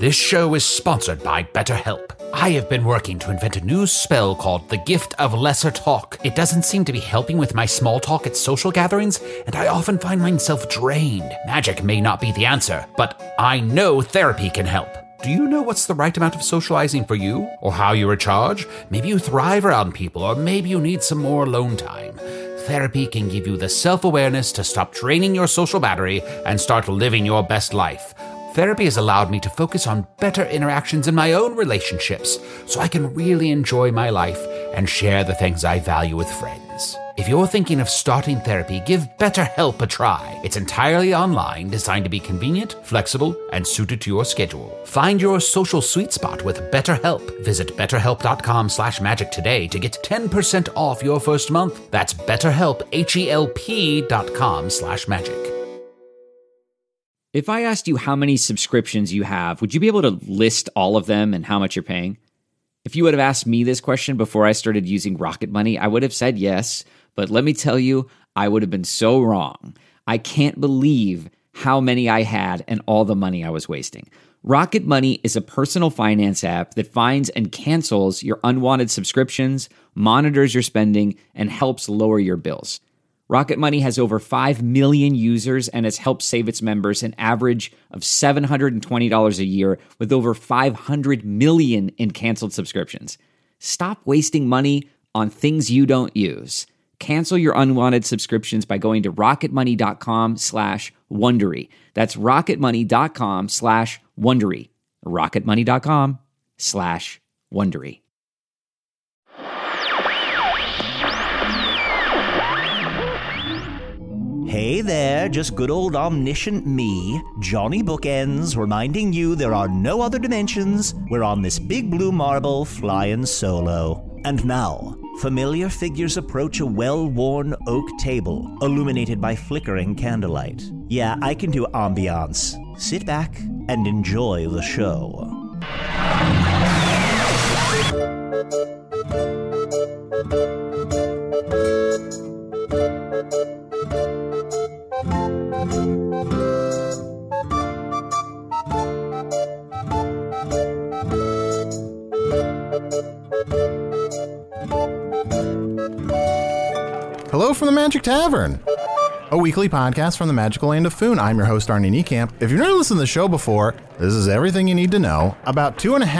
This show is sponsored by BetterHelp. I have been working to invent a new spell called the Gift of Lesser Talk. It doesn't seem to be helping with my small talk at social gatherings, and I often find myself drained. Magic may not be the answer, but I know therapy can help. Do you know what's the right amount of socializing for you? Or how you recharge? Maybe you thrive around people, or maybe you need some more alone time. Therapy can give you the self-awareness to stop draining your social battery and start living your best life. Therapy has allowed me to focus on better interactions in my own relationships, so I can really enjoy my life and share the things I value with friends. If you're thinking of starting therapy, give BetterHelp a try. It's entirely online, designed to be convenient, flexible, and suited to your schedule. Find your social sweet spot with BetterHelp. Visit betterhelp.com/magic today to get 10% off your first month. That's BetterHelp, HELP.com/magic. If I asked you how many subscriptions you have, would you be able to list all of them and how much you're paying? If you would have asked me this question before I started using Rocket Money, I would have said yes, but let me tell you, I would have been so wrong. I can't believe how many I had and all the money I was wasting. Rocket Money is a personal finance app that finds and cancels your unwanted subscriptions, monitors your spending, and helps lower your bills. Rocket Money has over 5 million users and has helped save its members an average of $720 a year with over 500 million in canceled subscriptions. Stop wasting money on things you don't use. Cancel your unwanted subscriptions by going to rocketmoney.com/Wondery. That's rocketmoney.com/Wondery. rocketmoney.com/Wondery. Hey there, just good old omniscient me, Johnny Bookends, reminding you there are no other dimensions. We're on this big blue marble flying solo. And now, familiar figures approach a well-worn oak table, illuminated by flickering candlelight. Yeah, I can do ambiance. Sit back and enjoy the show. Hello from the Magic Tavern, a weekly podcast from the magical land of Foon. I'm your host, Arnie Niekamp. If you've never listened to the show before, this is everything you need to know. About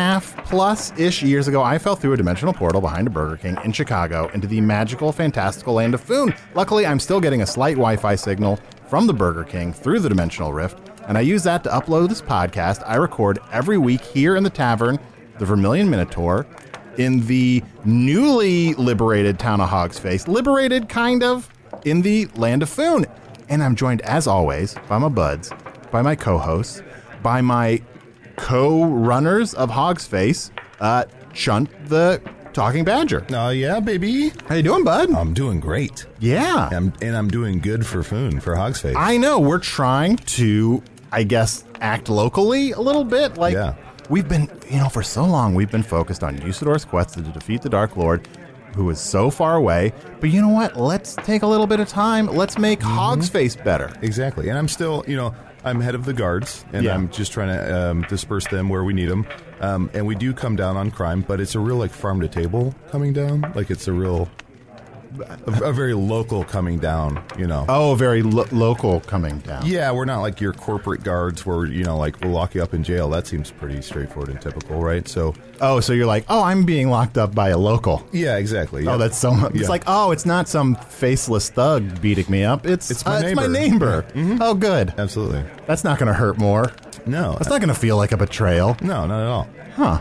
2.5+ years ago, I fell through a dimensional portal behind a Burger King in Chicago into the magical, fantastical land of Foon. Luckily, I'm still getting a slight Wi-Fi signal from the Burger King through the dimensional rift, and I use that to upload this podcast I record every week here in the tavern, the Vermilion Minotaur, in the newly liberated town of Hogsface, liberated kind of, in the land of Foon. And I'm joined, as always, by my buds, by my co-hosts, by my co-runners of Hogsface, Chunt the Talking Badger. Oh, yeah, baby. How you doing, bud? I'm doing great. Yeah. I'm doing good for Foon, for Hogsface. I know. We're trying to, I guess, act locally a little bit. Like, yeah. We've been, for so long, we've been focused on Usador's quest to defeat the Dark Lord, who is so far away. But you know what? Let's take a little bit of time. Let's make Hogsface better. Exactly. And I'm still, I'm head of the guards, and I'm just trying to disperse them where we need them. And we do come down on crime, but it's a real, farm to table coming down. It's a real... A very local coming down, Oh, very local coming down. Yeah, we're not like your corporate guards where, we'll lock you up in jail. That seems pretty straightforward and typical, right? So... Oh, so you're like, I'm being locked up by a local. Yeah, exactly. Yeah. Oh, that's so much. Yeah. It's like, it's not some faceless thug beating me up. It's my neighbor. It's my neighbor. Yeah. Mm-hmm. Oh, good. Absolutely. That's not going to hurt more. No. That's not going to feel like a betrayal. No, not at all. Huh.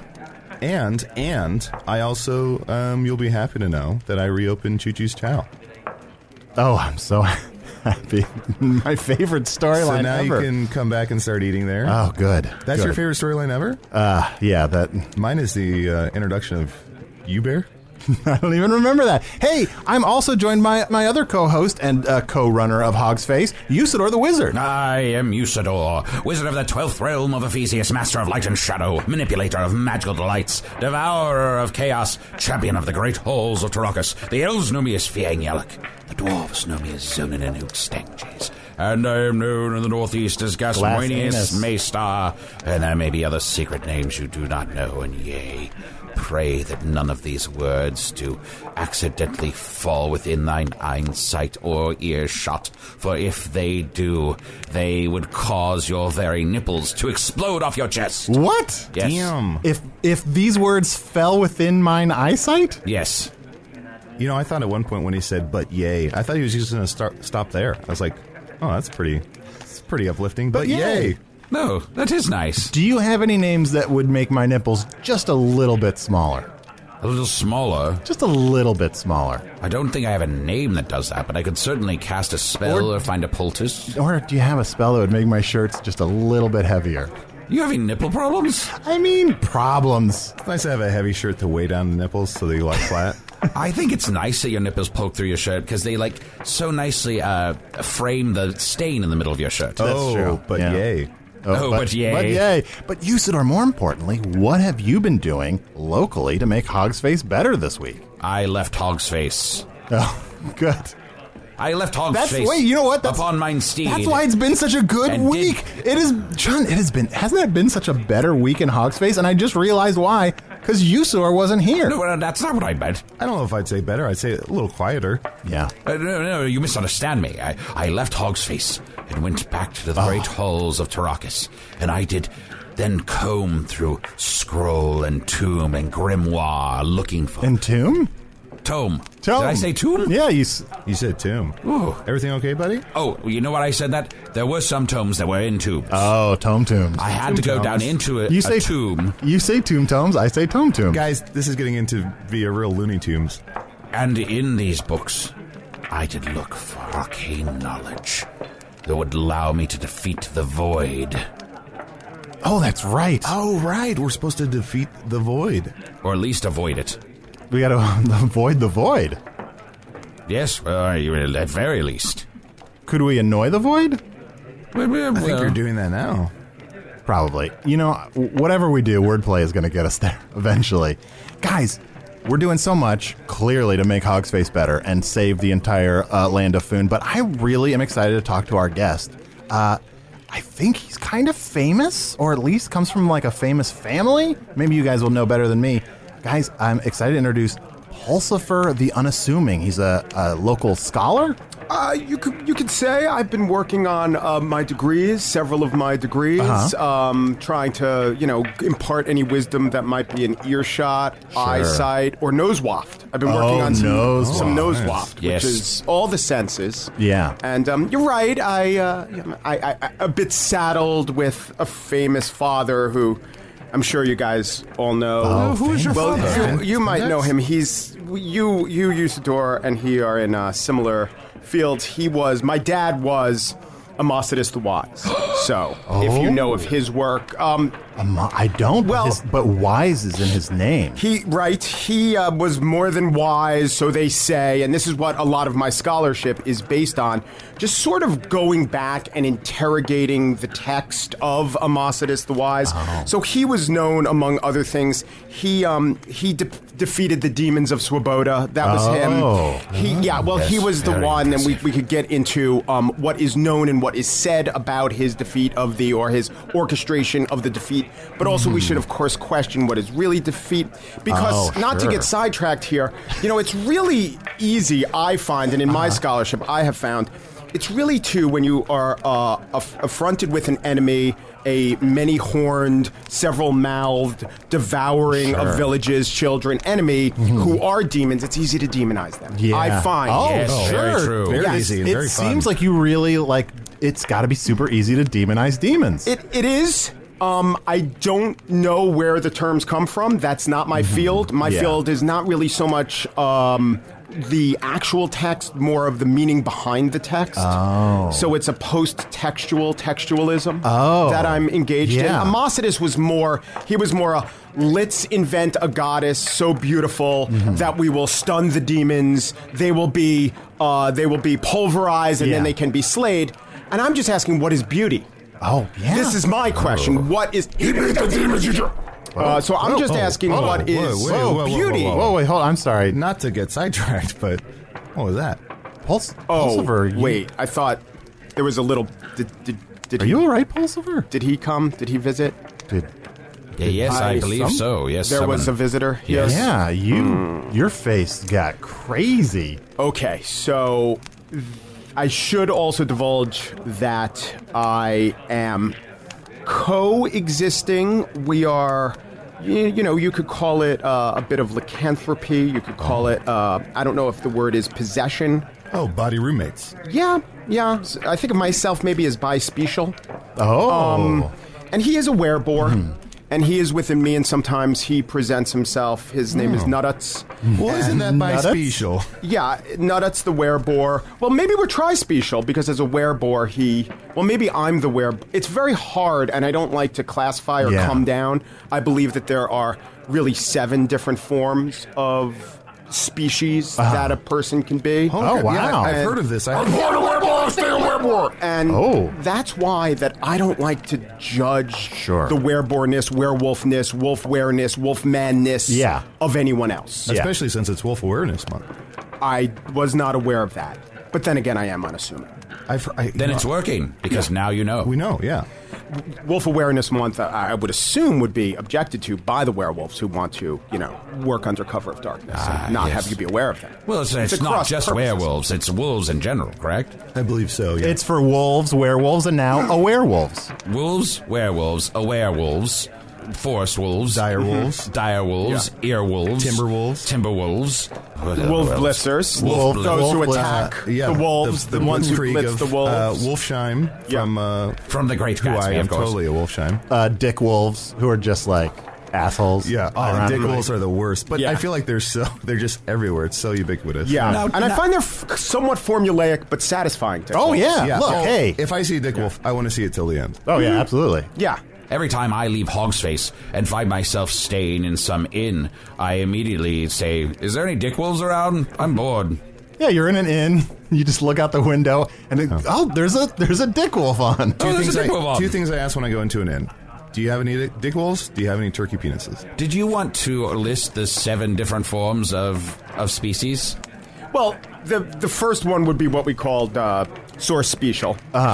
And I also, you'll be happy to know that I reopened Choo Choo's Chow. Oh, I'm so happy. My favorite storyline ever. So now you can come back and start eating there. Oh, good. That's your favorite storyline ever? Yeah. That. Mine is the introduction of You Bear. I don't even remember that. Hey, I'm also joined by my other co-host and co-runner of Hogsface, Usador the Wizard. I am Usador, wizard of the 12th realm of Ephesius, master of light and shadow, manipulator of magical delights, devourer of chaos, champion of the great halls of Tarakas. The elves know me as Fiang Yalak. The dwarves know me as Zonin and Stenges. and I am known in the Northeast as Gaswanius Glass Maystar, and there may be other secret names you do not know, and yea, pray that none of these words do accidentally fall within thine eyesight or earshot, for if they do, they would cause your very nipples to explode off your chest. What? Yes. Damn. If these words fell within mine eyesight? Yes. You know, I thought at one point when he said, but yay, I thought he was just going to stop there. I was like, oh, that's pretty uplifting, but yay. No, that is nice. Do you have any names that would make my nipples just a little bit smaller? A little smaller. Just a little bit smaller. I don't think I have a name that does that, but I could certainly cast a spell or find a poultice. Or do you have a spell that would make my shirts just a little bit heavier? You having nipple problems? I mean, problems. It's nice to have a heavy shirt to weigh down the nipples so they lie flat. I think it's nice that your nipples poke through your shirt because they so nicely frame the stain in the middle of your shirt. Oh, true. but Yeah. yay. But yay. But yay. But Usador, more importantly, what have you been doing locally to make Hog's Face better this week? I left Hog's Face. Oh, good. I left Hog's Face. Wait, you know what? Upon mine steed. That's why it's been such a good And week. It is, John. It has been. Hasn't it been such a better week in Hog's Face? And I just realized why. Because Usador wasn't here. No, that's not what I meant. I don't know if I'd say better. I'd say a little quieter. Yeah. No, you misunderstand me. I left Hog's Face and went back to the great halls of Tarakis, and I did then comb through scroll and tomb and grimoire looking for... And Tomb? Tome. Tome. Did I say tomb? Yeah, You said tomb. Ooh. Everything okay, buddy? Oh, you know what I said that? There were some tomes that were in tombs. Oh, Tombs. I had to go down into a tomb. You say Tomb Tomes, I say Tomb. Guys, this is getting into via real Looney Tunes. And in these books, I did look for arcane knowledge that would allow me to defeat the void. Oh, that's right. Oh, right. We're supposed to defeat the void. Or at least avoid it. We gotta avoid the void. Yes, well, at very least. Could we annoy the void? I think you're doing that now. Probably. You know, whatever we do, wordplay is going to get us there eventually. Guys, we're doing so much, clearly, to make Hog's Face better and save the entire land of Foon, but I really am excited to talk to our guest. I think he's kind of famous, or at least comes from, like, a famous family. Maybe you guys will know better than me. Guys, I'm excited to introduce Pulsifer the Unassuming. He's a local scholar. You could say I've been working on my degrees, several of my degrees, trying to, impart any wisdom that might be in earshot, eyesight, or nose waft. I've been working on some nose waft, Yes. which is all the senses. Yeah. And you're right. I a bit saddled with a famous father who I'm sure you guys all know. Oh, who is your father? You might know him. He's you Usador, and he are in similar fields. My dad was Amocitus the Wise. So, if you know of his work, I don't. Well- but Wise is in his name. he was more than wise, so they say, and this is what a lot of my scholarship is based on, just sort of going back and interrogating the text of Amocitus the Wise. So he was known, among other things, he defeated the demons of Swoboda. That was him. He was the very one, and impressive. we could get into what is known and what is said about his defeat of his orchestration of the defeat. But also we should, of course, question what is really defeat. Because, not to get sidetracked here, it's really easy, I find, and in my scholarship I have found, it's really when you are affronted with an enemy, a many-horned, several-mouthed, devouring of villages, children, enemy who are demons, it's easy to demonize them. Yeah. I find. Oh, Yes, sure. very true. Very easy and It very fun. seems like you really, it's got to be super easy to demonize demons. It is. I don't know where the terms come from. That's not my field. My field is not really so much the actual text, more of the meaning behind the text. Oh. So it's a post-textual textualism that I'm engaged in. Amocitus was more a let's invent a goddess so beautiful that we will stun the demons. They will be pulverized and then they can be slayed. And I'm just asking, what is beauty? Oh, yeah. This is my question. What is... He beat the demons, so I'm just asking what is beauty? Whoa, wait, hold on. I'm sorry. Not to get sidetracked, but what was that? Pulsifer. Wait, I thought There was a little. Did Are you all right, Pulsifer? Did he come? Did he visit? Yes, I believe so. Yes, There was a visitor. Yes. Yeah, your face got crazy. Okay, so I should also divulge that I am coexisting. We are, you could call it a bit of lycanthropy. You could call it, I don't know if the word is possession. Oh, body roommates. Yeah. I think of myself maybe as bispecial. Oh. And he is a werebore. And he is within me, and sometimes he presents himself. His name is Nututs. Well, isn't that bispecial? Yeah, Nututs the werebore. Well, maybe we're trispecial, because as a werebore, maybe I'm the werebore. It's very hard, and I don't like to classify or come down. I believe that there are really 7 different forms of species that a person can be. Oh, wow. Yeah, I've heard of this. I'm born a werebore, I'll stay a werebore. And that's why that I don't like to judge the wereboreness, werewolfness, wolf-wareness, wolf-manness of anyone else. Especially since it's Wolf Awareness Month. I was not aware of that. But then again, I am unassuming. Then it's working, because now you know. We know, yeah. Wolf Awareness Month, I would assume, would be objected to by the werewolves who want to, work under cover of darkness and not have you be aware of them. Well, it's not just purposes. werewolves, it's wolves in general, correct? I believe so, yeah. It's for wolves, werewolves, and now a werewolves. Wolves, werewolves, werewolves, forest wolves, dire wolves, earwolves, timberwolves, wolf blitzers, those who attack the wolves, the ones who blitz the wolves. Wolfsheim from the Great Gatsby, I am of course. Totally a Wolfsheim. Dick wolves, who are just like assholes. Yeah, dick wolves are the worst. But I feel like they're just everywhere. It's so ubiquitous. Yeah, I find they're somewhat formulaic but satisfying. Oh yeah, look, hey, if I see a dick wolf, I want to see it till the end. Oh yeah, absolutely. Yeah. Every time I leave Hogsface and find myself staying in some inn, I immediately say, "Is there any dick wolves around? I'm bored." Yeah, you're in an inn. You just look out the window, and there's a dick wolf on. Two things I ask when I go into an inn: do you have any dick wolves? Do you have any turkey penises? Did you want to list the 7 different forms of species? Well, the first one would be what we called source special.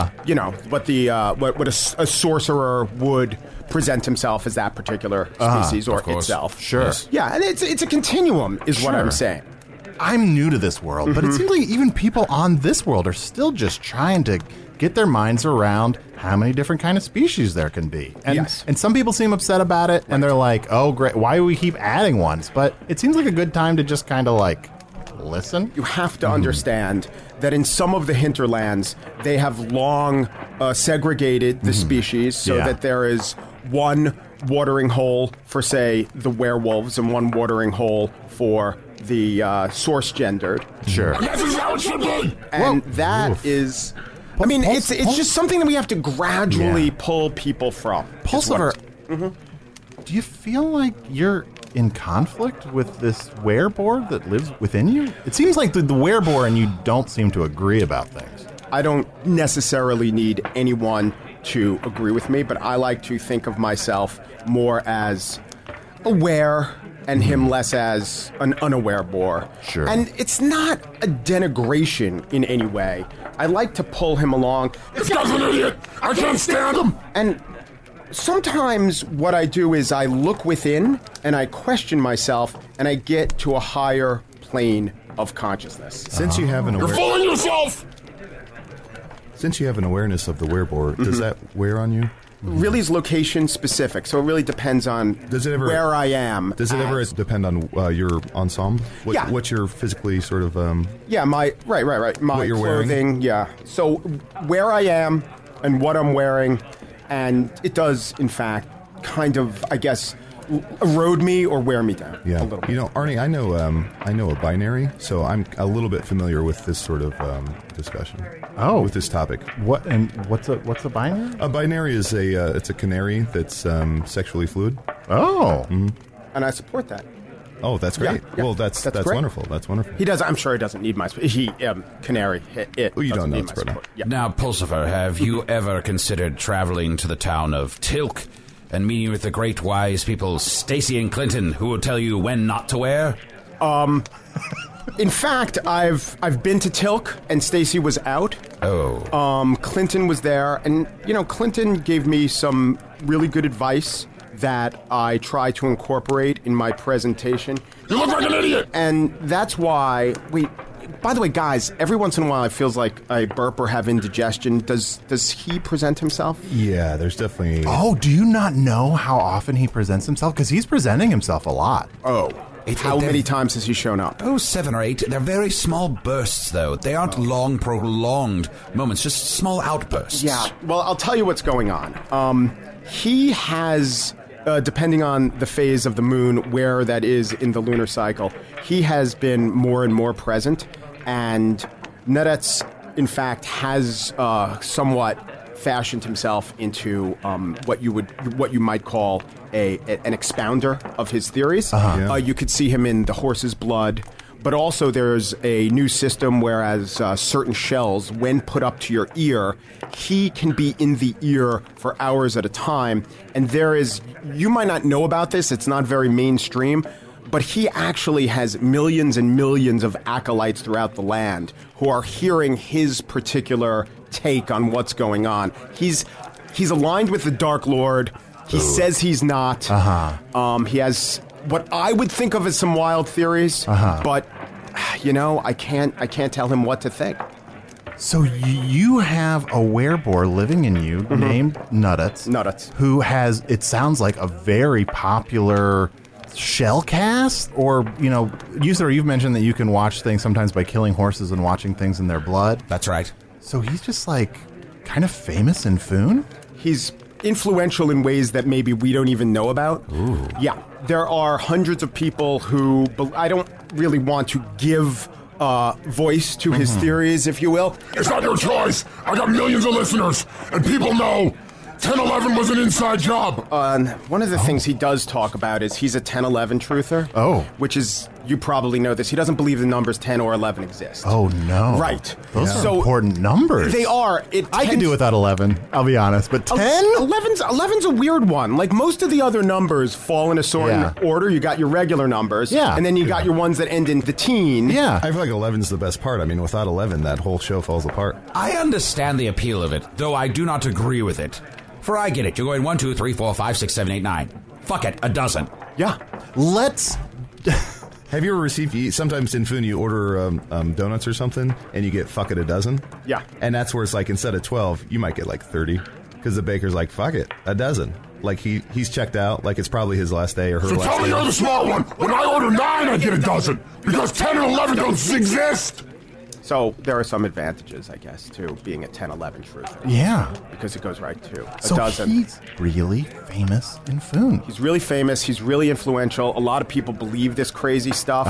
What a sorcerer would present himself as that particular species or itself. Sure. Yes. Yeah, and it's a continuum, is what I'm saying. I'm new to this world, but it seems like even people on this world are still just trying to get their minds around how many different kind of species there can be. And some people seem upset about it, and they're like, oh, great, why do we keep adding ones? But it seems like a good time to just kind of like listen. You have to understand that in some of the hinterlands, they have long segregated the species so that there is one watering hole for, say, the werewolves and one watering hole for the source gendered. Sure. And that is... I mean, it's just something that we have to gradually pull people from. Pulsifer, do you feel like you're in conflict with this werebore that lives within you? It seems like the werebore and you don't seem to agree about things. I don't necessarily need anyone to agree with me, but I like to think of myself more as aware and him less as an unaware bore. Sure. And it's not a denigration in any way. I like to pull him along. This guy's an idiot! I can't stand him! And sometimes what I do is I look within and I question myself and I get to a higher plane of consciousness. Since you have an You're fooling yourself! Since you have an awareness of the werebore, does that wear on you? Really is location specific, so it really depends on where I am. Does it ever depend on your ensemble? What you're physically sort of... my what you're clothing, wearing? So where I am and what I'm wearing, and it does, in fact, kind of, I guess, erode me or wear me down a little bit. You know, Arnie, I know a binary, so I'm a little bit familiar with this sort of discussion. Oh, with this topic. What's a binary? A binary is it's a canary that's sexually fluid. Oh, and I support that. Oh, that's great. Yeah. Well, that's wonderful. That's wonderful. He does. I'm sure he doesn't need my canary. Oh, you don't know it's support. Yeah. Now, Pulsifer, have you ever considered traveling to the town of Tilk and meeting with the great wise people Stacy and Clinton, who will tell you when not to wear? In fact, I've been to Tilk and Stacy was out. Oh. Clinton was there, and, Clinton gave me some really good advice that I try to incorporate in my presentation. You look like an idiot! And that's why, by the way, guys, every once in a while it feels like I burp or have indigestion. Does he present himself? Yeah, there's definitely... Oh, do you not know how often he presents himself? Because he's presenting himself a lot. Oh. How many times has he shown up? 7 or 8. They're very small bursts, though. They aren't long, prolonged moments, just small outbursts. Yeah, well, I'll tell you what's going on. He has... depending on the phase of the moon, where that is in the lunar cycle, he has been more and more present. And Nuddets, in fact, has somewhat fashioned himself into what you might call an expounder of his theories. You could see him in The Horse's Blood. But also there's a new system whereas certain shells, when put up to your ear, he can be in the ear for hours at a time. And you might not know about this, it's not very mainstream, but he actually has millions and millions of acolytes throughout the land who are hearing his particular take on what's going on. He's aligned with the Dark Lord. He says he's not. He has... what I would think of as some wild theories, but I can't tell him what to think. So you have a werebore living in you named Nuddets, who has, it sounds like, a very popular shell cast, or you've mentioned that you can watch things sometimes by killing horses and watching things in their blood. That's right. So he's just like kind of famous in Foon? He's influential in ways that maybe we don't even know about. Ooh. Yeah, there are hundreds of people who I don't really want to give voice to his theories, if you will. It's not your choice. I got millions of listeners, and people know 10-11 was an inside job. One of the things he does talk about is he's a 10-11 truther. Oh. Which is, you probably know this, he doesn't believe the numbers 10 or 11 exist. Oh, no. Right. Those are important numbers. They are. I can do without 11, I'll be honest, but 10? 11's a weird one. Like, most of the other numbers fall in a certain order. You got your regular numbers. Yeah. And then you got your ones that end in the teen. Yeah. I feel like 11's the best part. I mean, without 11, that whole show falls apart. I understand the appeal of it, though I do not agree with it. For I get it. You're going 1, 2, 3, 4, 5, 6, 7, 8, 9. Fuck it, a dozen. Yeah. Let's... Have you ever received, sometimes in Foon you order donuts or something, and you get fuck it a dozen? Yeah. And that's where it's like, instead of 12, you might get like 30. Because the baker's like, fuck it, a dozen. Like, he's checked out, like it's probably his last day or her So last tell me day. you're the smart one. When I order 9, I get a dozen. Because 10 and 11 don't exist. So there are some advantages, I guess, to being a 10-11 truther. Yeah. Because it goes right to a So dozen. he's really famous in Foon. He's really famous. He's really influential. A lot of people believe this crazy stuff.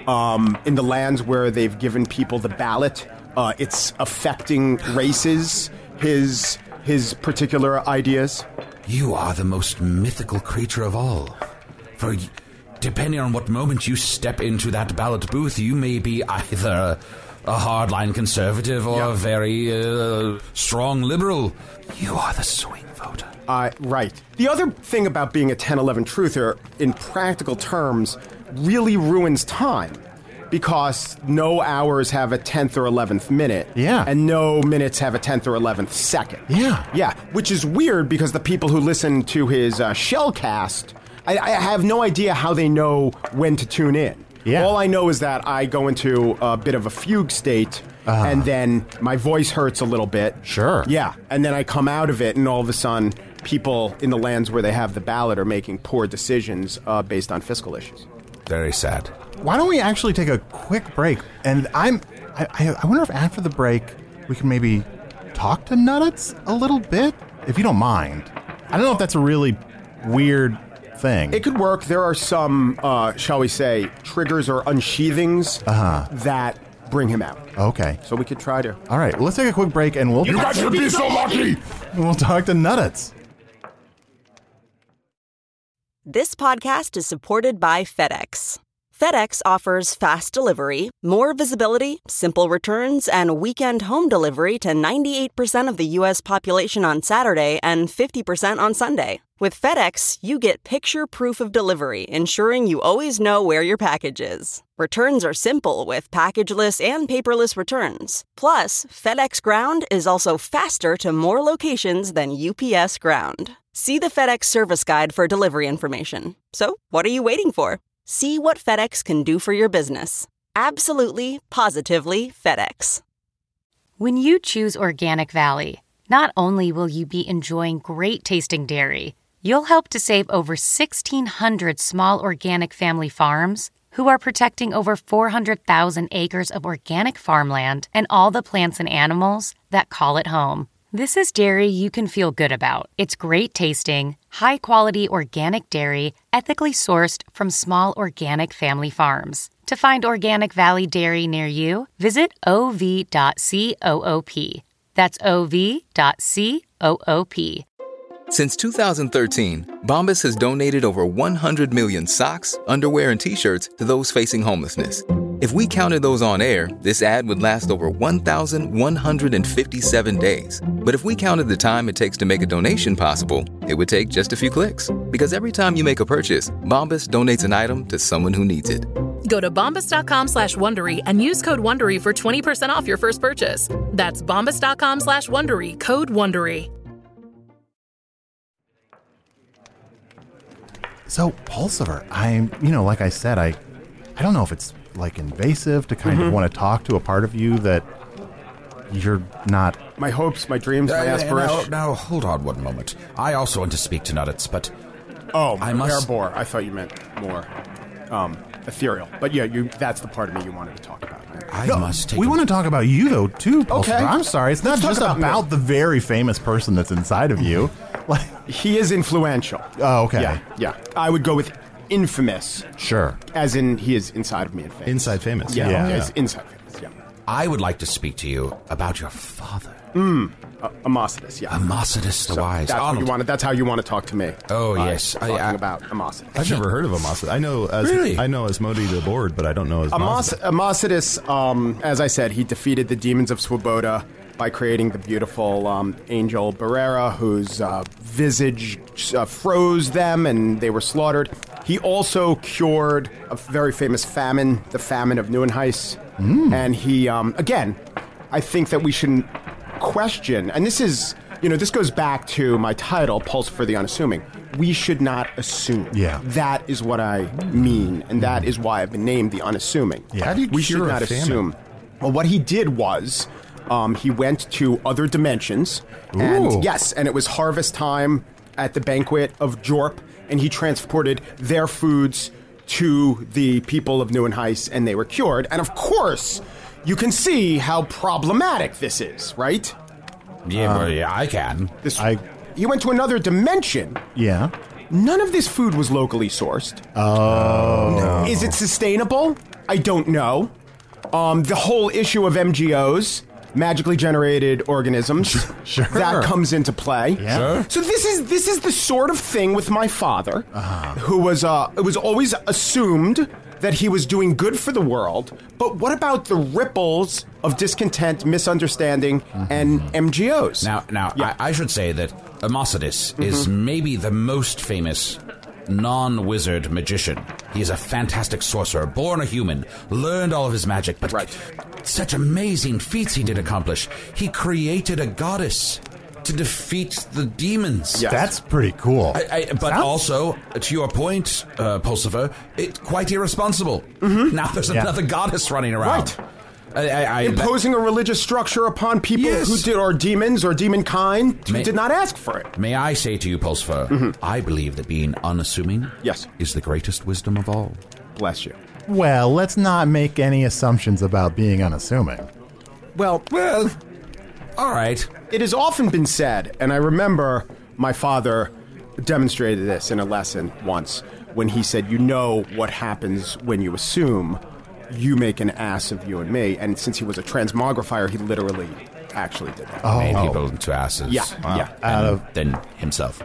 In the lands where they've given people the ballot, it's affecting races, his particular ideas. You are the most mythical creature of all. For depending on what moment you step into that ballot booth, you may be either a hardline conservative or a very strong liberal. You are the swing voter. Right. The other thing about being a 10-11 truther, in practical terms, really ruins time. Because no hours have a 10th or 11th minute. Yeah. And no minutes have a 10th or 11th second. Yeah. Yeah. Which is weird because the people who listen to his shellcast, I have no idea how they know when to tune in. Yeah. All I know is that I go into a bit of a fugue state, and then my voice hurts a little bit. Sure. Yeah. And then I come out of it, and all of a sudden, people in the lands where they have the ballot are making poor decisions based on fiscal issues. Very sad. Why don't we actually take a quick break? And I wonder if after the break we can maybe talk to Nuddets a little bit, if you don't mind. I don't know if that's a really weird thing. It could work. There are some, shall we say, triggers or unsheathings that bring him out. Okay. So we could try to. All right. Let's take a quick break and we'll You guys should be so lucky. we'll talk to Nuddets. This podcast is supported by FedEx. FedEx offers fast delivery, more visibility, simple returns, and weekend home delivery to 98% of the U.S. population on Saturday and 50% on Sunday. With FedEx, you get picture proof of delivery, ensuring you always know where your package is. Returns are simple with packageless and paperless returns. Plus, FedEx Ground is also faster to more locations than UPS Ground. See the FedEx service guide for delivery information. So, what are you waiting for? See what FedEx can do for your business. Absolutely, positively FedEx. When you choose Organic Valley, not only will you be enjoying great tasting dairy, you'll help to save over 1,600 small organic family farms who are protecting over 400,000 acres of organic farmland and all the plants and animals that call it home. This is dairy you can feel good about. It's great tasting, high-quality organic dairy, ethically sourced from small organic family farms. To find Organic Valley Dairy near you, visit ov.coop. That's ov.coop. Since 2013, Bombas has donated over 100 million socks, underwear, and T-shirts to those facing homelessness. If we counted those on air, this ad would last over 1,157 days. But if we counted the time it takes to make a donation possible, it would take just a few clicks. Because every time you make a purchase, Bombas donates an item to someone who needs it. Go to bombas.com/Wondery and use code WONDERY for 20% off your first purchase. That's bombas.com/Wondery, code WONDERY. So, Pulsifer, like I said, I don't know if it's like invasive to kind of want to talk to a part of you that you're not. My hopes, my dreams, my aspirations. Now, hold on one moment. I also want to speak to Nuddets, but... Oh, Erebor. I thought you meant more ethereal. But yeah, that's the part of me you wanted to talk about. Right? We want to talk about you, though, too, Pulsifer. Okay. I'm sorry. It's not just about the very famous person that's inside of you. He is influential. Oh, okay. Yeah. I would go with infamous. Sure. As in, he is inside of me and famous. Inside famous. Yeah. He's inside famous, yeah. I would like to speak to you about your father. Amocitus, yeah. Amocitus the Wise. That's how you want to talk to me. Oh, yes. Talking about Amocitus. I've never heard of Amocitus. I know Asmodee the Board, but I don't know Amocitus, as I said, he defeated the demons of Swoboda by creating the beautiful angel Barrera, whose visage froze them and they were slaughtered. He also cured a very famous famine, the famine of Neuenheis. And he, again, I think that we shouldn't question, and this is, this goes back to my title, Pulsifer the Unassuming. We should not assume. Yeah. That is what I mean, and that is why I've been named the Unassuming. Yeah. How do you we should cure not a famine? assume. Well, what he did was, he went to other dimensions, and it was harvest time at the banquet of Jorp, and he transported their foods to the people of Neuenheis, and they were cured. And of course, you can see how problematic this is, right? Yeah, I can. He went to another dimension. Yeah. None of this food was locally sourced. Oh. No. Is it sustainable? I don't know. The whole issue of MGOs, magically generated organisms, Sure. that comes into play. Yeah. So this is the sort of thing with my father, who was it was always assumed that he was doing good for the world, but what about the ripples of discontent, misunderstanding, and MGOs? Now, I should say that Amocitus is maybe the most famous non-wizard magician. He is a fantastic sorcerer, born a human, learned all of his magic, but such amazing feats he did accomplish. He created a goddess to defeat the demons. Yes. That's pretty cool. But also, to your point, Pulsifer, it's quite irresponsible. Now there's another goddess running around. Right. Imposing a religious structure upon people who are demons or demon kind who did not ask for it. May I say to you, Pulsifer, I believe that being unassuming is the greatest wisdom of all. Bless you. Well, let's not make any assumptions about being unassuming. Well, all right. It has often been said, and I remember my father demonstrated this in a lesson once when he said, what happens when you assume, you make an ass of you and me. And since he was a transmogrifier, he literally actually did that. Made people into asses. Yeah, yeah. Than himself.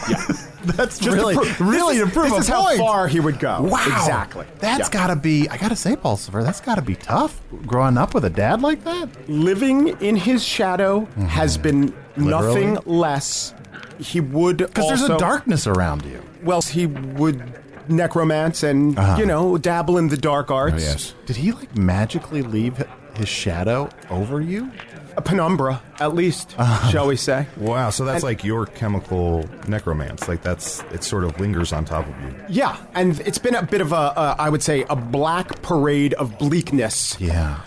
That's Just really to to prove prove a point. This is how far he would go. Wow. Exactly. That's got to be, I got to say, Pulsifer, that's got to be tough growing up with a dad like that. Living in his shadow has been nothing less. He would Because there's a darkness around you. Well, he would necromance and, dabble in the dark arts. Oh, yes. Did he, like, magically leave his shadow over you? A penumbra, at least, shall we say. Wow, so that's like your chemical necromance. Like it sort of lingers on top of you. Yeah, and it's been a bit of I would say, a black parade of bleakness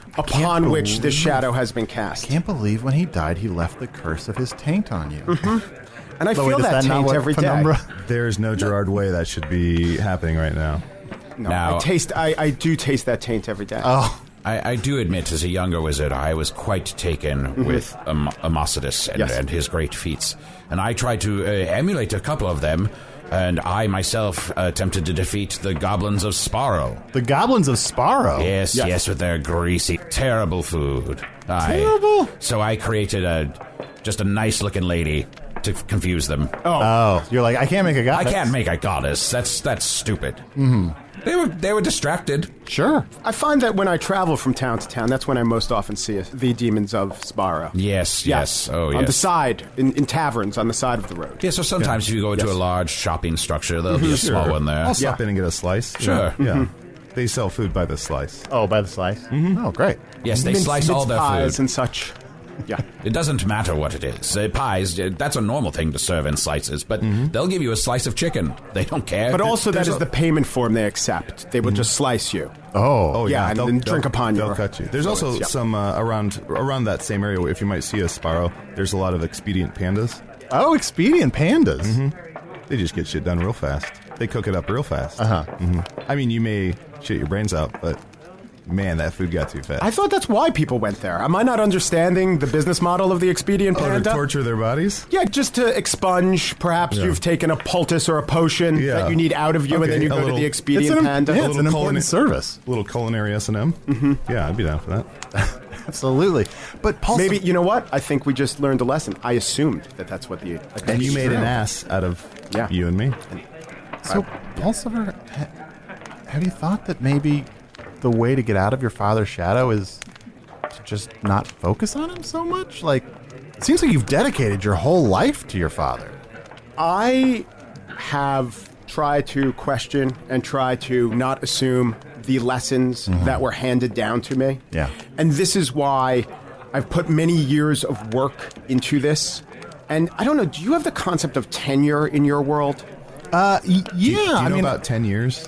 upon which the shadow has been cast. I can't believe when he died, he left the curse of his taint on you. And I feel that taint every day. There's no Gerard Way that should be happening right now. No, Now- I do taste that taint every day. Oh, I do admit, as a younger wizard, I was quite taken with Amocidus and his great feats. And I tried to emulate a couple of them, and I myself attempted to defeat the goblins of Sparrow. the goblins of Sparrow. Yes, with their greasy, terrible food. Terrible? So I created just a nice-looking lady to confuse them. Oh, you're like, I can't make a I goddess. can't make a goddess. That's stupid. Mm-hmm. They were distracted. Sure. I find that when I travel from town to town, that's when I most often see the demons of Sparrow. Yes. Oh, yes. On the side, in taverns, on the side of the road. Yeah, so sometimes if you go into a large shopping structure, there'll be a small one there. I'll stop in and get a slice. Sure. Yeah. They sell food by the slice. Oh, by the slice? Mm-hmm. Oh, great. Yes, they slice all their pies food. and such. Yeah. It doesn't matter what it is. Pies, that's a normal thing to serve in slices, but they'll give you a slice of chicken. They don't care. But also that is the payment form they accept. They will just slice you. Oh, yeah, and then drink upon you. They'll cut you. There's also some around that same area. If you might see a Sparrow, there's a lot of expedient pandas. Oh, expedient pandas. Mm-hmm. They just get shit done real fast. They cook it up real fast. I mean, you may shit your brains out, but man, that food got too fast. I thought that's why people went there. Am I not understanding the business model of the expedient panda? To torture their bodies? Yeah, just to expunge. Perhaps you've taken a poultice or a potion that you need out of you, and then you go to the expedient panda. Yeah, it's an important service. A little culinary S&M. Yeah, I'd be down for that. Absolutely. But Pulsifer, maybe, you know what? I think we just learned a lesson. I assumed that that's what the... And you made an ass out of you and me. So, Pulsifer, have you thought that maybe the way to get out of your father's shadow is to just not focus on him so much? Like, it seems like you've dedicated your whole life to your father. I have tried to question and try to not assume the lessons that were handed down to me. Yeah. And this is why I've put many years of work into this. And I don't know, do you have the concept of tenure in your world? Yeah. Do you know about 10 years?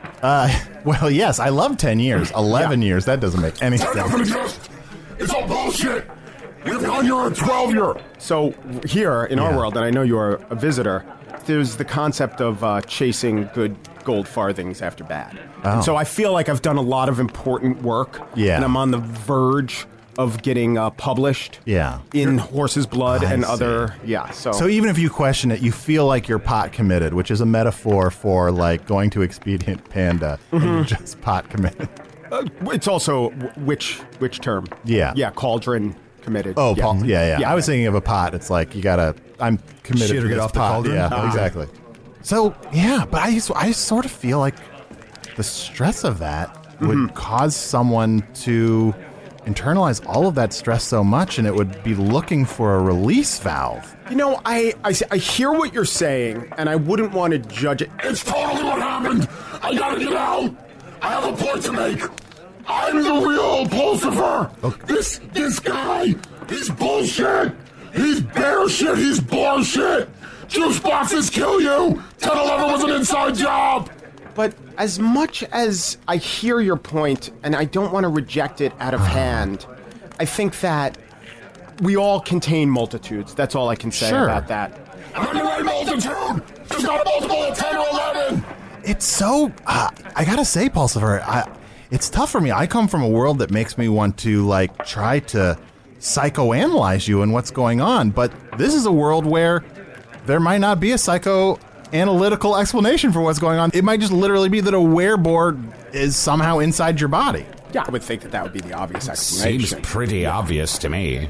Well, yes, I love 10 years. 11 years, that doesn't make any sense. It's all bullshit. You're on your 12-year. So here in our world, and I know you're a visitor, there's the concept of chasing good gold farthings after bad. And so I feel like I've done a lot of important work. Yeah. And I'm on the verge of getting published. Yeah. In Horse's Blood I and see. other. So even if you question it, you feel like you're pot committed, which is a metaphor for like going to expedient panda and you're just pot committed. It's also which term? Yeah. Yeah, cauldron committed. Oh, yeah. I was thinking of a pot. It's like I'm committed Shit or to get this off the pot. cauldron? Yeah, exactly. So yeah, but I sort of feel like the stress of that would cause someone to internalize all of that stress so much, and it would be looking for a release valve. You know, I hear what you're saying, and I wouldn't want to judge it. It's totally what happened. I gotta get out. I have a point to make. I'm the real Pulsifer. This guy, he's bullshit. He's bear shit. He's bullshit. Juice boxes kill you. 10-11 was an inside job. But as much as I hear your point, and I don't want to reject it out of hand, I think that we all contain multitudes. That's all I can say about that. I'm in the right multitude. There's not a multiple of 10 or 11. It's so... I gotta say, Pulsifer, it's tough for me. I come from a world that makes me want to, like, try to psychoanalyze you and what's going on, but this is a world where there might not be a psychoanalytical explanation for what's going on. It might just literally be that a weareboard is somehow inside your body. Yeah, I would think that would be the obvious explanation. Seems pretty obvious to me. Yeah.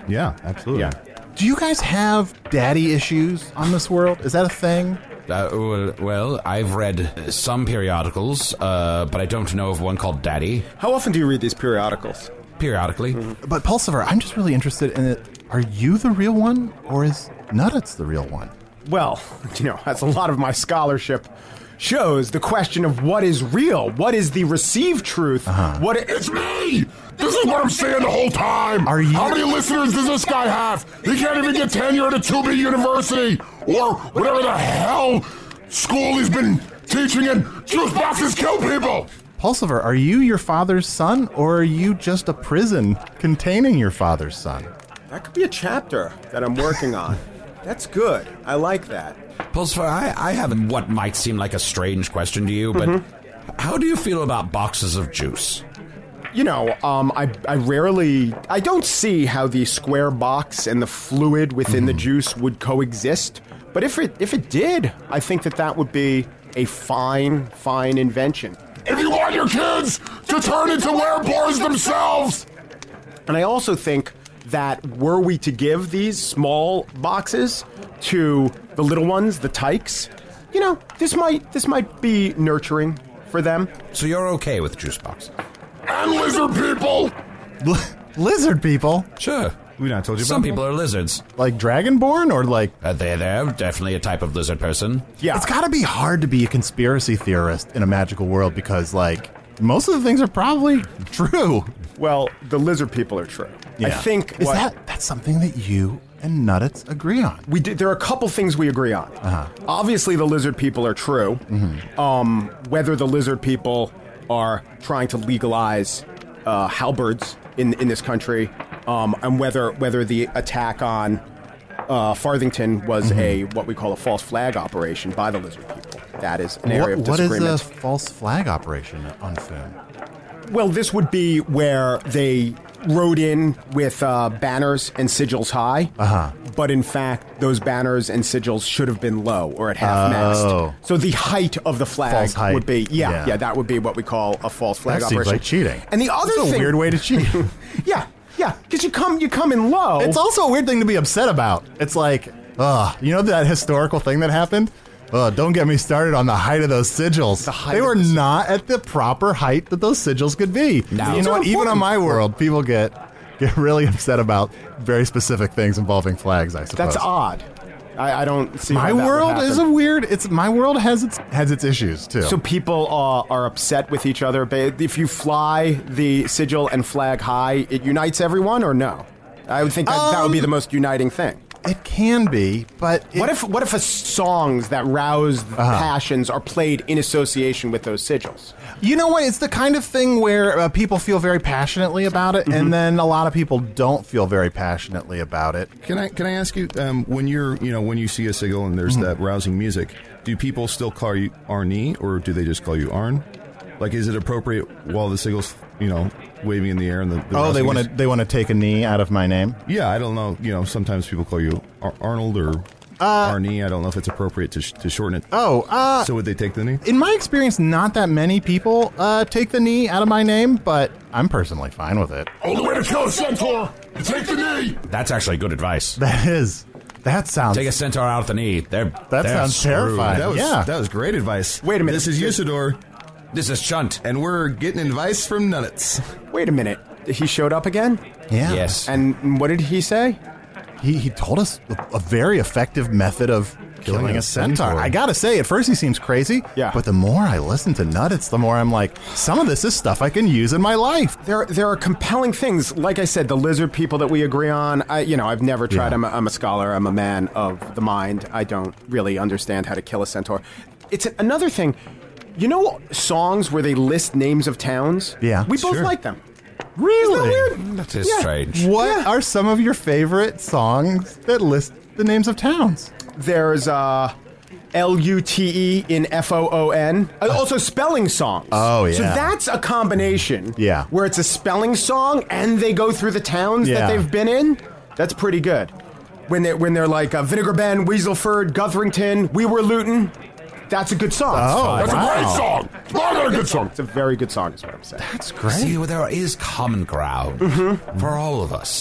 Yeah, absolutely. Yeah. Do you guys have daddy issues on this world? Is that a thing? Well, I've read some periodicals, but I don't know of one called Daddy. How often do you read these periodicals? Periodically. But Pulsifer, I'm just really interested in it. Are you the real one, or is Nuttets the real one? Well, as a lot of my scholarship shows, the question of what is real, what is the received truth, It's me! This is what I'm saying the whole time! Are you- How many listeners does this guy have? He can't even get tenure at a 2B university! Or whatever the hell school he's been teaching in. Juice boxes kill people! Pulsifer, are you your father's son, or are you just a prison containing your father's son? That could be a chapter that I'm working on. That's good. I like that. Pulsifer, I have what might seem like a strange question to you, but how do you feel about boxes of juice? I don't see how the square box and the fluid within the juice would coexist. But if it did, I think that would be a fine invention. If you want your kids to turn into wereboars themselves! And I also think that were we to give these small boxes to the little ones, the tykes, this might be nurturing for them. So you're okay with juice boxes? And lizard people! Lizard people? Sure. We not told you about Some people are lizards. Like Dragonborn, or like... They're definitely a type of lizard person. Yeah. It's gotta be hard to be a conspiracy theorist in a magical world because, most of the things are probably true. Well, the lizard people are true. Yeah. I think that's something that you and Nuttets agree on. There are a couple things we agree on. Obviously, the lizard people are true. Whether the lizard people are trying to legalize halberds in this country, and whether the attack on Farthington was what we call a false flag operation by the lizard people. That is an area of disagreement. What is a false flag operation on Foon? Well, this would be where they rode in with banners and sigils high, but in fact, those banners and sigils should have been low or at half-mast. So the height of the flag would be, that would be what we call a false flag that operation. Seems like cheating. And the other That's thing, a weird way to cheat. yeah, because you come in low. It's also a weird thing to be upset about. It's like, that historical thing that happened? Don't get me started on the height of those sigils. They were not at the proper height that those sigils could be. No. You know what? Even on my world, people get really upset about very specific things involving flags, I suppose. That's odd. I don't see my how that world would is a weird. My world has its issues too. So people are upset with each other. But if you fly the sigil and flag high, it unites everyone, or no? I would think that would be the most uniting thing. It can be, but what if songs that rouse passions are played in association with those sigils? You know what? It's the kind of thing where people feel very passionately about it, and then a lot of people don't feel very passionately about it. Can I ask you, when you see a sigil and there's that rousing music, do people still call you Arnie, or do they just call you Arn? Like, is it appropriate while the sigil's waving in the air and the they want to take a knee out of my name? Yeah, I don't know. Sometimes people call you Arnold or Arnie. I don't know if it's appropriate to shorten it. So would they take the knee? In my experience, not that many people take the knee out of my name, but I'm personally fine with it. Only way to kill a centaur, you take the knee. That's actually good advice. That sounds... Take a centaur out of the knee. That sounds terrifying. That was great advice. Wait a minute. This is Usador. This is Chunt. And we're getting advice from Nuttets. Wait a minute. He showed up again? Yeah. Yes. And what did he say? He told us a very effective method of killing a centaur. I gotta say, at first he seems crazy. Yeah. But the more I listen to Nuttets, the more I'm like, some of this is stuff I can use in my life. There are compelling things. Like I said, the lizard people that we agree on. I've never tried. Yeah. I'm a scholar. I'm a man of the mind. I don't really understand how to kill a centaur. It's another thing. Songs where they list names of towns? Yeah. We both like them. Really? Isn't that weird? That is strange. What are some of your favorite songs that list the names of towns? There's Lute in FOON. Also spelling songs. Oh, yeah. So that's a combination. Yeah. Where it's a spelling song and they go through the towns that they've been in. That's pretty good. When they're like Vinegar Bend, Weaselford, Gutherington, We Were Luton. That's a good song. That's a great song. Not a good song. It's a very good song, is what I'm saying. That's great. See, there is common ground for all of us.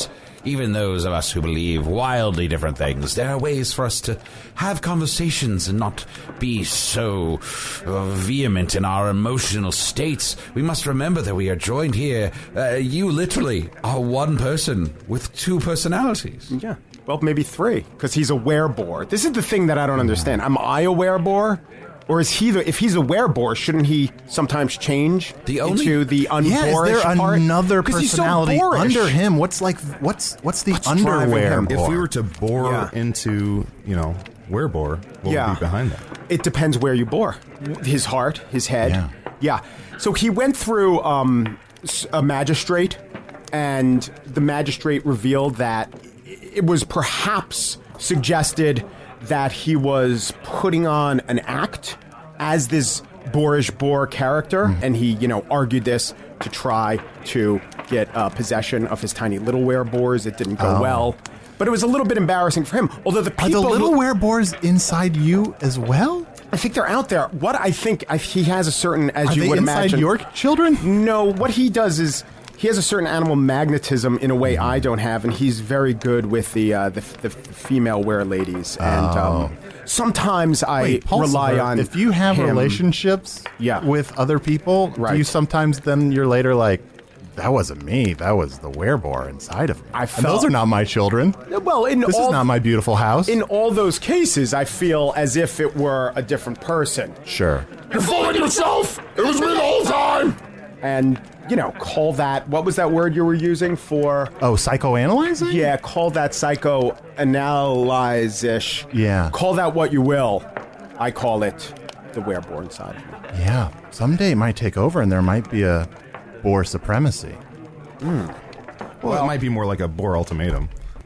even those of us who believe wildly different things, there are ways for us to have conversations and not be so vehement in our emotional states. We must remember that we are joined here. You literally are one person with two personalities. Yeah. Well, maybe three, because he's a werebore. This is the thing that I don't understand. Am I a werebore? Or is he if he's a werebore, shouldn't he sometimes change into the unboorish is there part? another 'Cause he's so personality boorish. under him? What's the underwear? driving him? If we were to bore into, werebore, what would be behind that? It depends where you bore. His heart, his head. Yeah. So he went through a magistrate, and the magistrate revealed that it was perhaps suggested that he was putting on an act as this boorish boar character, and he, argued this to try to get possession of his tiny little werebores. It didn't go well, but it was a little bit embarrassing for him. Although the people Are the little werebores inside you as well? I think they're out there. What I think he has a certain, as Are you they would inside imagine, your children? No, what he does is he has a certain animal magnetism in a way I don't have, and he's very good with the female wereladies. And sometimes I rely on. If you have him. relationships with other people, do you sometimes then you're later like, that wasn't me. That was the werebore inside of me. And those are not my children. Well, this is not my beautiful house. In all those cases, I feel as if it were a different person. Sure. You're fooling yourself! It was me the whole time! And, call that, what was that word you were using for? Oh, psychoanalyzing? Yeah, call that psychoanalyze-ish. Yeah. Call that what you will. I call it the werebore inside of me. Yeah. Someday it might take over and there might be a boar supremacy. Well, it might be more like a boar ultimatum.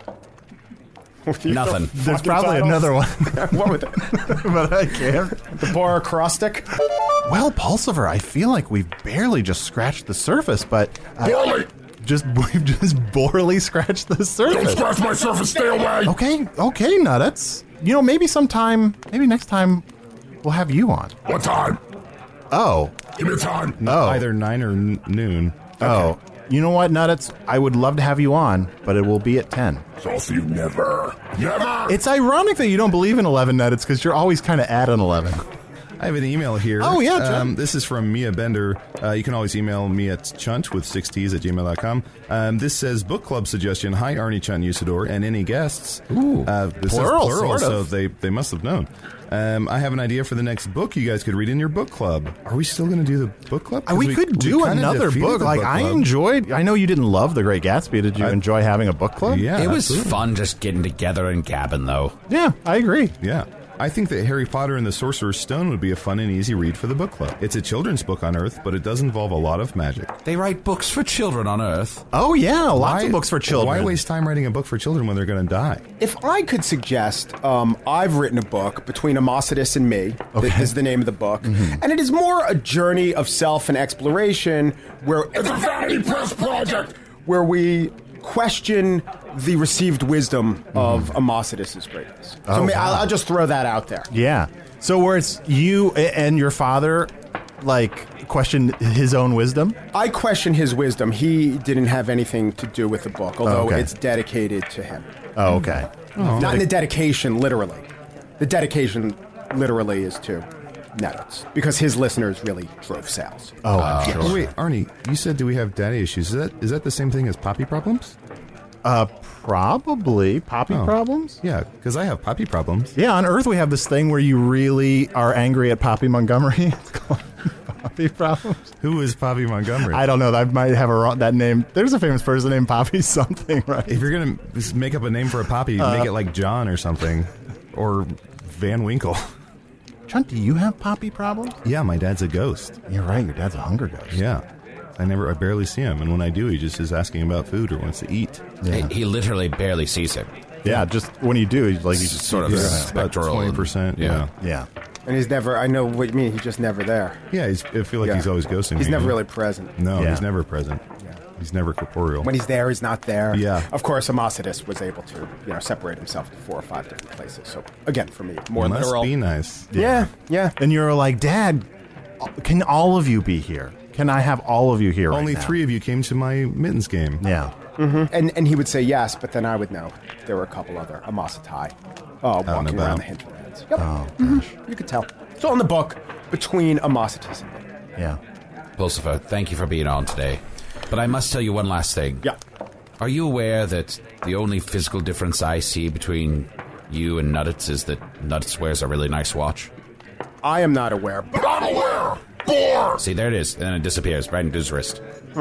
Nothing. There's probably another one. What would it? But I can't. The boar acrostic? Well, Pulsifer, I feel like we've barely just scratched the surface, but... Borley! We've just borely scratched the surface. Don't scratch my surface, stay away! Okay, Nuttets. Maybe next time we'll have you on. What time? Oh. Give me a time. Either 9 or noon. Oh. You know what, Nuttets? I would love to have you on, but it will be at 10. So I'll see you never. Never! It's ironic that you don't believe in 11, Nuttets, because you're always kind of at an 11. I have an email here. Oh, yeah, Chunt. This is from Mia Bender. You can always email me at chunt with 6 T's at gmail.com. This says, book club suggestion. Hi, Arnie, Chunt, Usador, and any guests. Ooh, this plural, is plural, sort of. so they must have known. I have an idea for the next book you guys could read in your book club. Are we still going to do the book club? We could do another book. I enjoyed... I know you didn't love The Great Gatsby. Did you enjoy having a book club? Yeah, It was absolutely. fun just getting together and gabbing, though. Yeah, I agree. Yeah. I think that Harry Potter and the Sorcerer's Stone would be a fun and easy read for the book club. It's a children's book on Earth, but it does involve a lot of magic. They write books for children on Earth. Oh, yeah, lots of books for children. Why waste time writing a book for children when they're going to die? If I could suggest, I've written a book, Between Amocitus and Me. Okay. Is the name of the book. Mm-hmm. And it is more a journey of self and exploration where... It's a Vanity Press project! Where we question the received wisdom of Amocitus's greatness. So I'll just throw that out there. Yeah. So where it's you and your father, question his own wisdom? I question his wisdom. He didn't have anything to do with the book, although it's dedicated to him. Oh, okay. Not in the dedication, literally. The dedication, literally, is to Nuttets, because his listeners really drove sales. Oh, I'm sure. Wait, Arnie, you said, do we have daddy issues? Is that the same thing as poppy problems? Probably. Poppy problems? Yeah, because I have poppy problems. Yeah, on Earth we have this thing where you really are angry at Poppy Montgomery. It's called Poppy problems. Who is Poppy Montgomery? I don't know. I might have that name. There's a famous person named Poppy something, right? If you're going to make up a name for a poppy, make it like John or something. Or Van Winkle. Chunt, do you have poppy problems? Yeah, my dad's a ghost. You're right. Your dad's a hunger ghost. Yeah. I barely see him. And when I do, he just is asking about food or wants to eat. Yeah. He literally barely sees him. Yeah, just when you do, he's just sort of spectral. 20%. Yeah. And he's never, I know what you mean, he's just never there. Yeah, I feel like he's always ghosting me. He's never really present. No, he's never present. He's never corporeal. When he's there, he's not there. Yeah. Of course, Amocitus was able to, separate himself to 4 or 5 different places. So, again, for me, more literal. Must be nice. Yeah. And you're like, Dad, can all of you be here? Can I have all of you here Only right now? 3 of you came to my Mittens game. Yeah. And he would say yes, but then I would know there were a couple other Amasatai walking around the hinterlands. Yep. Oh, gosh. You could tell. It's all in the book between Amasatis and me. Yeah. Pulsifer, thank you for being on today. But I must tell you one last thing. Yeah. Are you aware that the only physical difference I see between you and Nuddets is that Nuddets wears a really nice watch? I am not aware, but I'm aware. Gore. See, there it is. And then it disappears right into his wrist.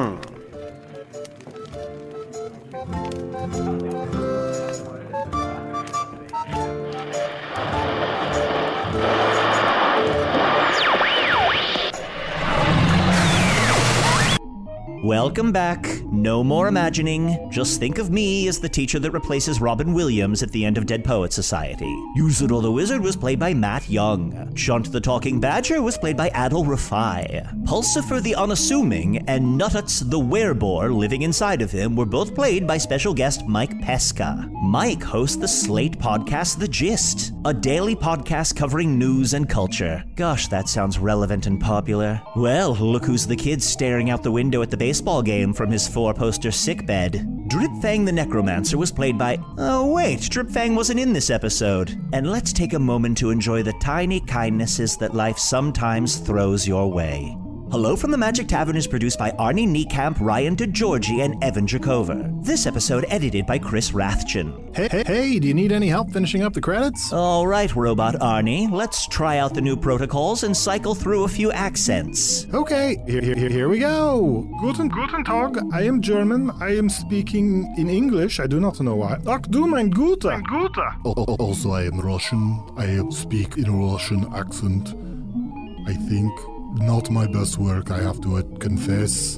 Welcome back. No more imagining. Just think of me as the teacher that replaces Robin Williams at the end of Dead Poets Society. Yuzuru the Wizard was played by Matt Young. Shunt the Talking Badger was played by Adil Rafai. Pulsifer the Unassuming and Nututs the Werebore living inside of him were both played by special guest Mike Pesca. Mike hosts the Slate podcast The Gist, a daily podcast covering news and culture. Gosh, that sounds relevant and popular. Well, look who's the kid staring out the window at the baseball game from his 4-poster sickbed. Dripfang the Necromancer was played by... Oh wait, Dripfang wasn't in this episode. And let's take a moment to enjoy the tiny kindnesses that life sometimes throws your way. Hello from the Magic Tavern is produced by Arnie Niekamp, Ryan DeGiorgi, and Evan Jacover. This episode edited by Chris Rathjen. Hey, do you need any help finishing up the credits? All right, Robot Arnie, let's try out the new protocols and cycle through a few accents. Okay, here we go. Guten Tag, I am German. I am speaking in English. I do not know why. Ach du mein Guter. Also, I am Russian. I speak in a Russian accent. I think not my best work, I have to confess.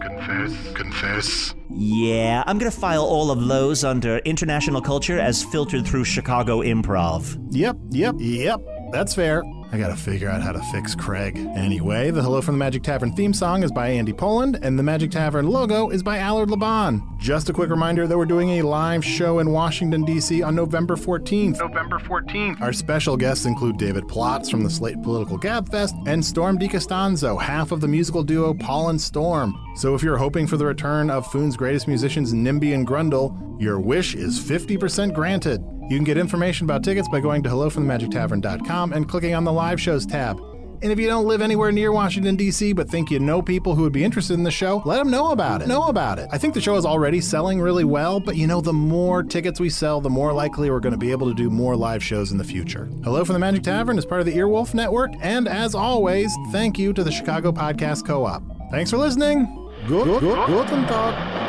Yeah, I'm gonna file all of those under international culture as filtered through Chicago Improv. Yep. That's fair. I gotta figure out how to fix Craig. Anyway, the Hello from the Magic Tavern theme song is by Andy Poland, and the Magic Tavern logo is by Allard Laban. Just a quick reminder that we're doing a live show in Washington, D.C. on November 14th. Our special guests include David Plotz from the Slate Political Gabfest and Storm DiCostanzo, half of the musical duo Paul and Storm. So if you're hoping for the return of Foon's greatest musicians Nimby and Grundle, your wish is 50% granted. You can get information about tickets by going to hellofromthemagictavern.com and clicking on the live shows tab. And if you don't live anywhere near Washington, D.C., but think you know people who would be interested in the show, let them know about it. I think the show is already selling really well, but the more tickets we sell, the more likely we're going to be able to do more live shows in the future. Hello from the Magic Tavern is part of the Earwolf Network, and as always, thank you to the Chicago Podcast Co-op. Thanks for listening. Guten Tag.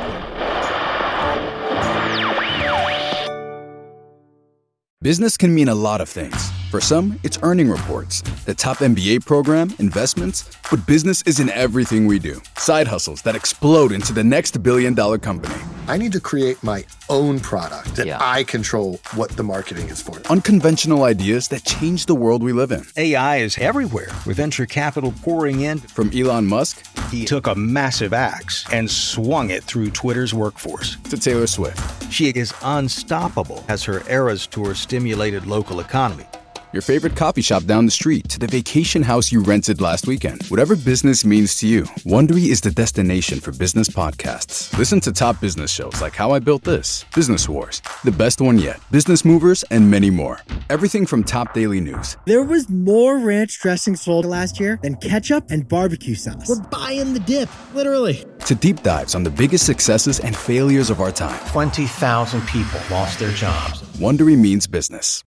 Business can mean a lot of things. For some, it's earning reports, the top MBA program, investments, but business isn't everything we do. Side hustles that explode into the next billion-dollar company. I need to create my own product that I control what the marketing is for. Unconventional ideas that change the world we live in. AI is everywhere, with venture capital pouring in. From Elon Musk, he took a massive axe and swung it through Twitter's workforce. To Taylor Swift. She is unstoppable as her Eras Tour stimulated local economy. Your favorite coffee shop down the street to the vacation house you rented last weekend. Whatever business means to you, Wondery is the destination for business podcasts. Listen to top business shows like How I Built This, Business Wars, The Best One Yet, Business Movers, and many more. Everything from top daily news. There was more ranch dressing sold last year than ketchup and barbecue sauce. We're buying the dip, literally. To deep dives on the biggest successes and failures of our time. 20,000 people lost their jobs. Wondery means business.